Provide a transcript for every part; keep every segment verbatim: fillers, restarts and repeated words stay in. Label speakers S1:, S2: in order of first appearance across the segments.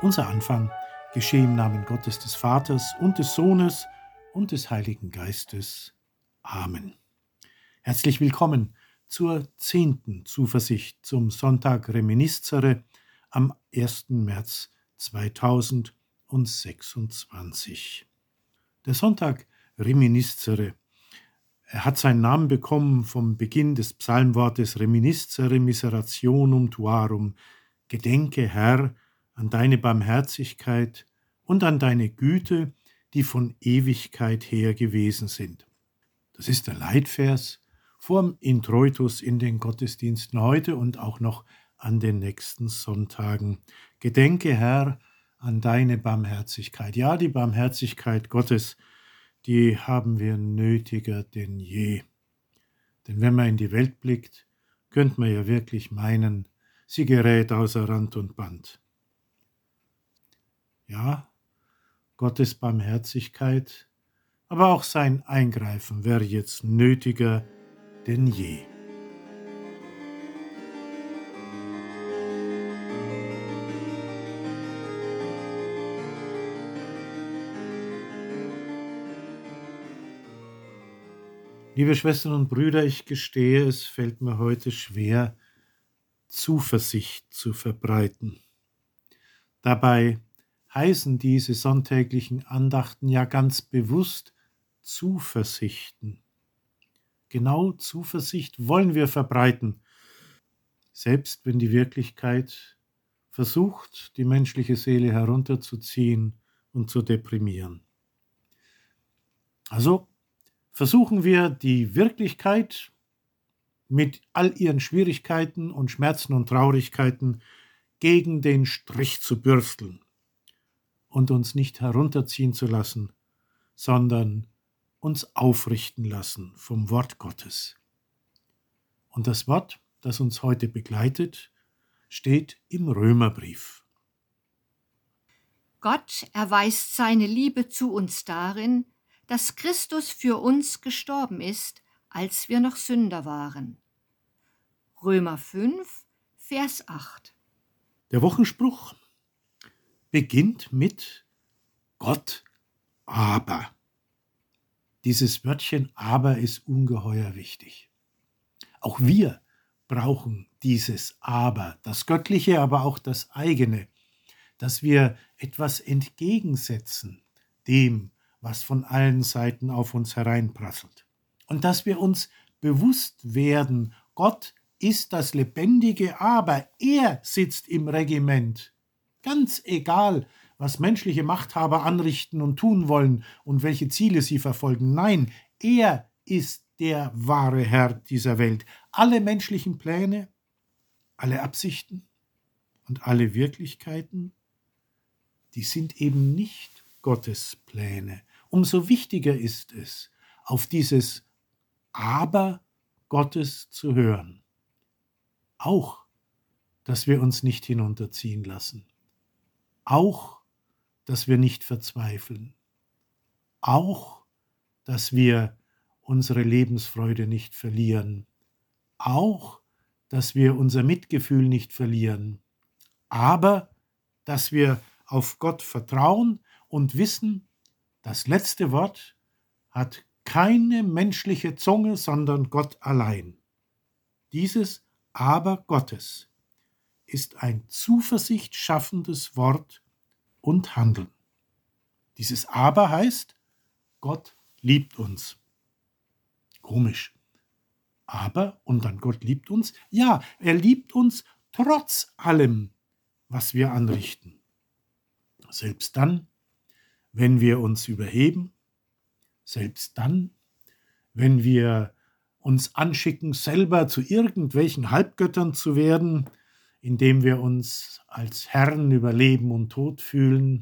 S1: Unser Anfang geschehe im Namen Gottes des Vaters und des Sohnes und des Heiligen Geistes. Amen. Herzlich willkommen zur zehnten Zuversicht zum Sonntag Reminiscere am ersten März zweitausendsechsundzwanzig. Der Sonntag Reminiscere, er hat seinen Namen bekommen vom Beginn des Psalmwortes Reminiscere miserationum tuarum, Gedenke, Herr, an deine Barmherzigkeit und an deine Güte, die von Ewigkeit her gewesen sind. Das ist der Leitvers vorm Introitus in den Gottesdiensten heute und auch noch an den nächsten Sonntagen. Gedenke, Herr, an deine Barmherzigkeit. Ja, die Barmherzigkeit Gottes, die haben wir nötiger denn je. Denn wenn man in die Welt blickt, könnte man ja wirklich meinen, sie gerät außer Rand und Band. Ja, Gottes Barmherzigkeit, aber auch sein Eingreifen wäre jetzt nötiger denn je. Liebe Schwestern und Brüder, ich gestehe, es fällt mir heute schwer, Zuversicht zu verbreiten. Dabei heißen diese sonntäglichen Andachten ja ganz bewusst Zuversichten. Genau Zuversicht wollen wir verbreiten, selbst wenn die Wirklichkeit versucht, die menschliche Seele herunterzuziehen und zu deprimieren. Also versuchen wir die Wirklichkeit mit all ihren Schwierigkeiten und Schmerzen und Traurigkeiten gegen den Strich zu bürsteln und uns nicht herunterziehen zu lassen, sondern uns aufrichten lassen vom Wort Gottes. Und das Wort, das uns heute begleitet, steht im Römerbrief.
S2: Gott erweist seine Liebe zu uns darin, dass Christus für uns gestorben ist, als wir noch Sünder waren. Römer fünf, Vers acht.
S1: Der Wochenspruch beginnt mit Gott aber. Dieses Wörtchen aber ist ungeheuer wichtig. Auch wir brauchen dieses aber, das Göttliche, aber auch das eigene, dass wir etwas entgegensetzen dem, was von allen Seiten auf uns hereinprasselt. Und dass wir uns bewusst werden, Gott ist das lebendige Aber, er sitzt im Regiment. Ganz egal, was menschliche Machthaber anrichten und tun wollen und welche Ziele sie verfolgen. Nein, er ist der wahre Herr dieser Welt. Alle menschlichen Pläne, alle Absichten und alle Wirklichkeiten, die sind eben nicht Gottes Pläne. Umso wichtiger ist es, auf dieses Aber Gottes zu hören. Auch, dass wir uns nicht hinunterziehen lassen. Auch, dass wir nicht verzweifeln. Auch, dass wir unsere Lebensfreude nicht verlieren. Auch, dass wir unser Mitgefühl nicht verlieren. Aber, dass wir auf Gott vertrauen und wissen, das letzte Wort hat keine menschliche Zunge, sondern Gott allein. Dieses Aber Gottes ist ein Zuversicht schaffendes Wort und Handeln. Dieses Aber heißt, Gott liebt uns. Komisch. Aber, und dann Gott liebt uns? Ja, er liebt uns trotz allem, was wir anrichten. Selbst dann, wenn wir uns überheben, selbst dann, wenn wir uns anschicken, selber zu irgendwelchen Halbgöttern zu werden, indem wir uns als Herren über Leben und Tod fühlen.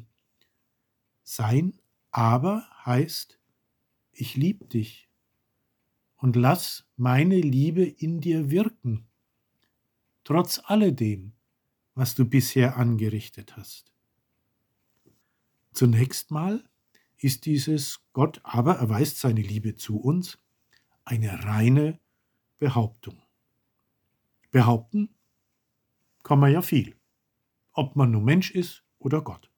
S1: Sein Aber heißt, ich liebe dich und lass meine Liebe in dir wirken, trotz alledem, was du bisher angerichtet hast. Zunächst mal ist dieses Gott aber erweist seine Liebe zu uns eine reine Behauptung. Behaupten kann man ja viel. Ob man nun Mensch ist oder Gott.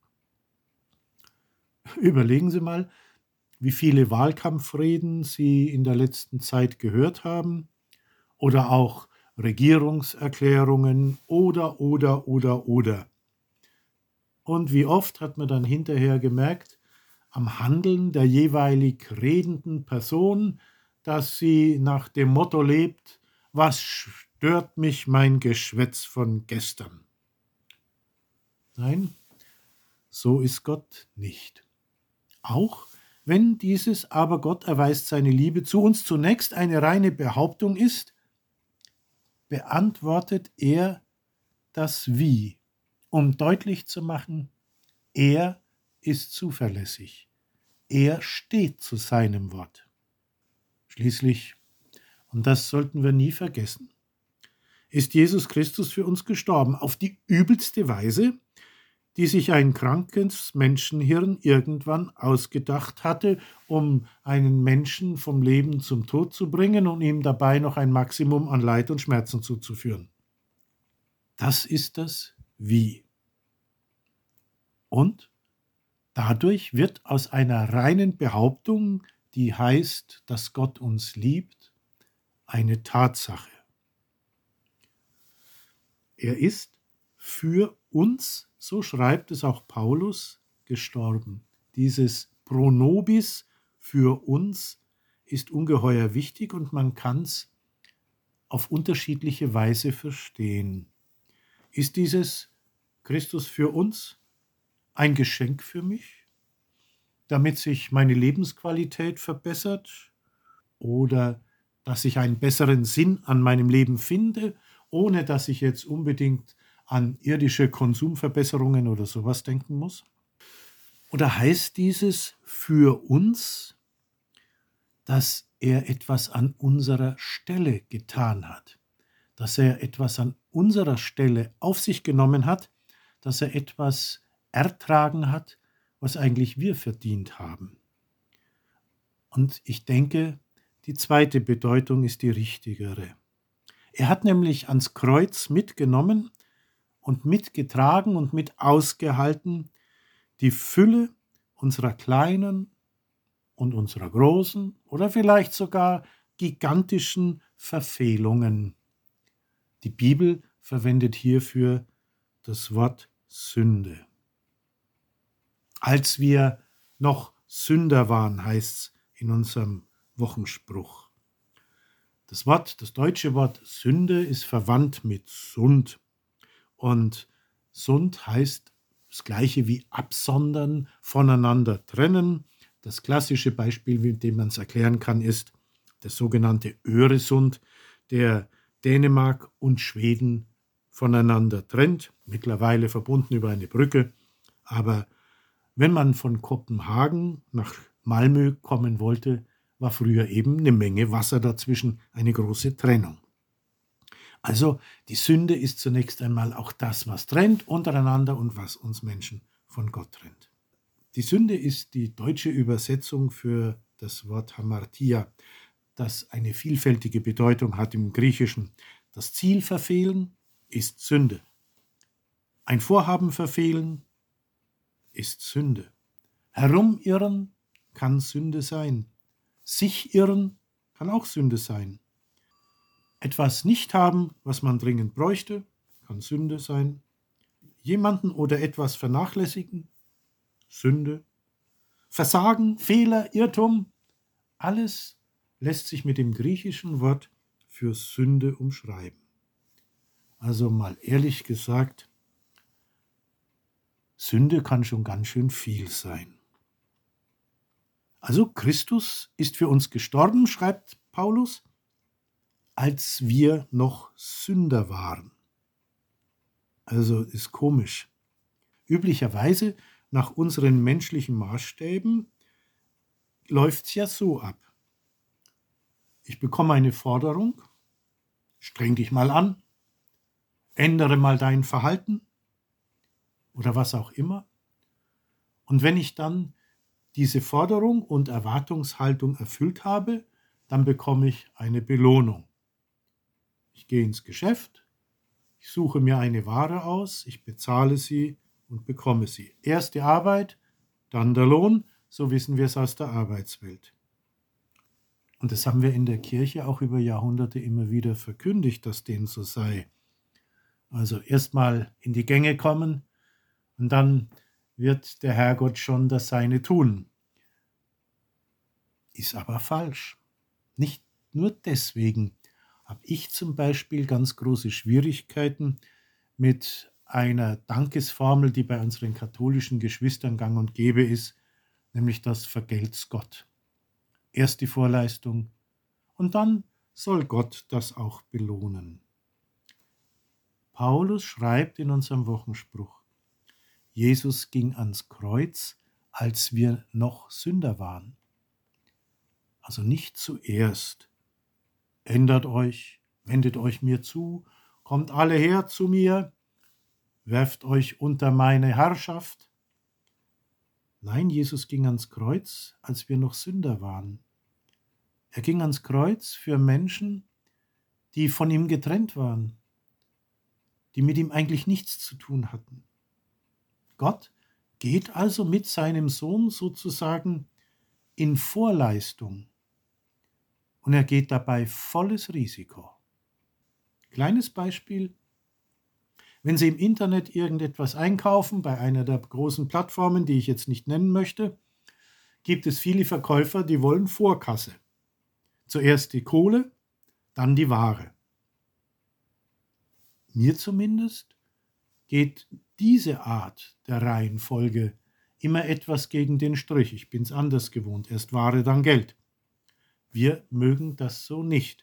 S1: Überlegen Sie mal, wie viele Wahlkampfreden Sie in der letzten Zeit gehört haben oder auch Regierungserklärungen oder, oder, oder, oder. Und wie oft hat man dann hinterher gemerkt, am Handeln der jeweilig redenden Person, dass sie nach dem Motto lebt: Was stört mich mein Geschwätz von gestern? Nein, so ist Gott nicht. Auch wenn dieses „Aber Gott erweist seine Liebe zu uns“ zunächst eine reine Behauptung ist, beantwortet er das Wie, um deutlich zu machen, er ist zuverlässig. Er steht zu seinem Wort. Schließlich, und das sollten wir nie vergessen, ist Jesus Christus für uns gestorben, auf die übelste Weise, die sich ein krankes Menschenhirn irgendwann ausgedacht hatte, um einen Menschen vom Leben zum Tod zu bringen und ihm dabei noch ein Maximum an Leid und Schmerzen zuzuführen. Das ist das Wie. Und dadurch wird aus einer reinen Behauptung, die heißt, dass Gott uns liebt, eine Tatsache. Er ist für uns, so schreibt es auch Paulus, gestorben. Dieses Pro nobis für uns ist ungeheuer wichtig und man kann es auf unterschiedliche Weise verstehen. Ist dieses Christus für uns ein Geschenk für mich, damit sich meine Lebensqualität verbessert oder dass ich einen besseren Sinn an meinem Leben finde, ohne dass ich jetzt unbedingt an irdische Konsumverbesserungen oder sowas denken muss? Oder heißt dieses für uns, dass er etwas an unserer Stelle getan hat, dass er etwas an unserer Stelle auf sich genommen hat, dass er etwas ertragen hat, was eigentlich wir verdient haben? Und ich denke, die zweite Bedeutung ist die richtigere. Er hat nämlich ans Kreuz mitgenommen und mitgetragen und mit ausgehalten die Fülle unserer kleinen und unserer großen oder vielleicht sogar gigantischen Verfehlungen. Die Bibel verwendet hierfür das Wort Sünde. Als wir noch Sünder waren, heißt es in unserem Wochenspruch. Das Wort, das deutsche Wort Sünde ist verwandt mit Sund. Und Sund heißt das Gleiche wie absondern, voneinander trennen. Das klassische Beispiel, mit dem man es erklären kann, ist der sogenannte Öresund, der Dänemark und Schweden voneinander trennt, mittlerweile verbunden über eine Brücke. Aber wenn man von Kopenhagen nach Malmö kommen wollte, war früher eben eine Menge Wasser dazwischen, eine große Trennung. Also die Sünde ist zunächst einmal auch das, was trennt untereinander und was uns Menschen von Gott trennt. Die Sünde ist die deutsche Übersetzung für das Wort Hamartia, das eine vielfältige Bedeutung hat im Griechischen. Das Ziel verfehlen ist Sünde. Ein Vorhaben verfehlen ist Sünde. Herumirren kann Sünde sein. Sich irren kann auch Sünde sein. Etwas nicht haben, was man dringend bräuchte, kann Sünde sein. Jemanden oder etwas vernachlässigen, Sünde. Versagen, Fehler, Irrtum, alles lässt sich mit dem griechischen Wort für Sünde umschreiben. Also mal ehrlich gesagt, Sünde kann schon ganz schön viel sein. Also Christus ist für uns gestorben, schreibt Paulus, als wir noch Sünder waren. Also ist komisch. Üblicherweise nach unseren menschlichen Maßstäben läuft es ja so ab. Ich bekomme eine Forderung, streng dich mal an, ändere mal dein Verhalten oder was auch immer. Und wenn ich dann diese Forderung und Erwartungshaltung erfüllt habe, dann bekomme ich eine Belohnung. Ich gehe ins Geschäft, ich suche mir eine Ware aus, ich bezahle sie und bekomme sie. Erst die Arbeit, dann der Lohn, so wissen wir es aus der Arbeitswelt. Und das haben wir in der Kirche auch über Jahrhunderte immer wieder verkündigt, dass dem so sei. Also erstmal in die Gänge kommen und dann wird der Herrgott schon das Seine tun. Ist aber falsch. Nicht nur deswegen habe ich zum Beispiel ganz große Schwierigkeiten mit einer Dankesformel, die bei unseren katholischen Geschwistern gang und gäbe ist, nämlich das Vergelt's Gott. Erst die Vorleistung und dann soll Gott das auch belohnen. Paulus schreibt in unserem Wochenspruch, Jesus ging ans Kreuz, als wir noch Sünder waren. Also nicht zuerst. Ändert euch, wendet euch mir zu, kommt alle her zu mir, werft euch unter meine Herrschaft. Nein, Jesus ging ans Kreuz, als wir noch Sünder waren. Er ging ans Kreuz für Menschen, die von ihm getrennt waren, die mit ihm eigentlich nichts zu tun hatten. Gott geht also mit seinem Sohn sozusagen in Vorleistung und er geht dabei volles Risiko. Kleines Beispiel: Wenn Sie im Internet irgendetwas einkaufen, bei einer der großen Plattformen, die ich jetzt nicht nennen möchte, gibt es viele Verkäufer, die wollen Vorkasse. Zuerst die Kohle, dann die Ware. Mir zumindest geht diese Art der Reihenfolge immer etwas gegen den Strich. Ich bin's anders gewohnt. Erst Ware, dann Geld. Wir mögen das so nicht.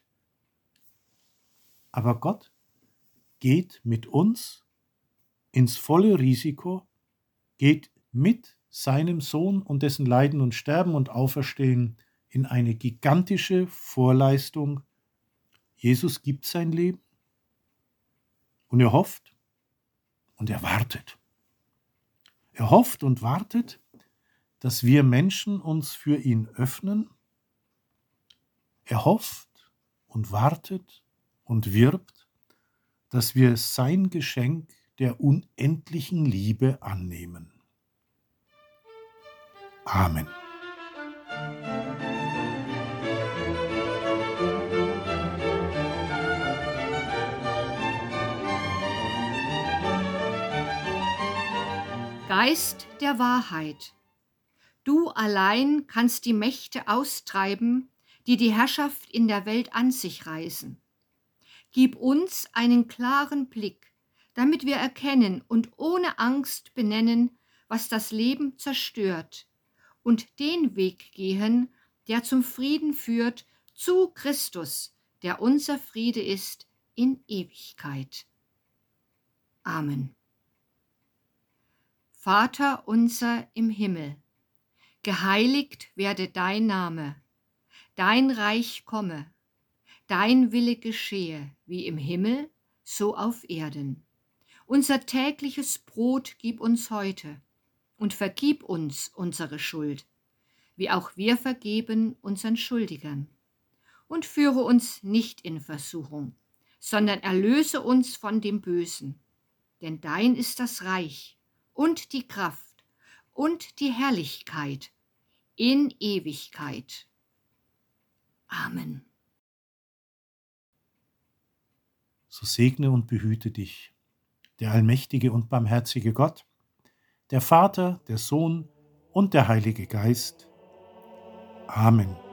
S1: Aber Gott geht mit uns ins volle Risiko, geht mit seinem Sohn und dessen Leiden und Sterben und Auferstehen in eine gigantische Vorleistung. Jesus gibt sein Leben und er hofft und er wartet. Er hofft und wartet, dass wir Menschen uns für ihn öffnen. Er hofft und wartet und wirbt, dass wir sein Geschenk der unendlichen Liebe annehmen. Amen.
S2: Geist der Wahrheit, du allein kannst die Mächte austreiben, die die Herrschaft in der Welt an sich reißen. Gib uns einen klaren Blick, damit wir erkennen und ohne Angst benennen, was das Leben zerstört, und den Weg gehen, der zum Frieden führt, zu Christus, der unser Friede ist in Ewigkeit. Amen. Vater unser im Himmel, geheiligt werde dein Name, dein Reich komme, dein Wille geschehe, wie im Himmel, so auf Erden. Unser tägliches Brot gib uns heute und vergib uns unsere Schuld, wie auch wir vergeben unseren Schuldigern. Und führe uns nicht in Versuchung, sondern erlöse uns von dem Bösen. Denn dein ist das Reich und die Kraft und die Herrlichkeit in Ewigkeit. Amen.
S1: So segne und behüte dich der allmächtige und barmherzige Gott, der Vater, der Sohn und der Heilige Geist. Amen.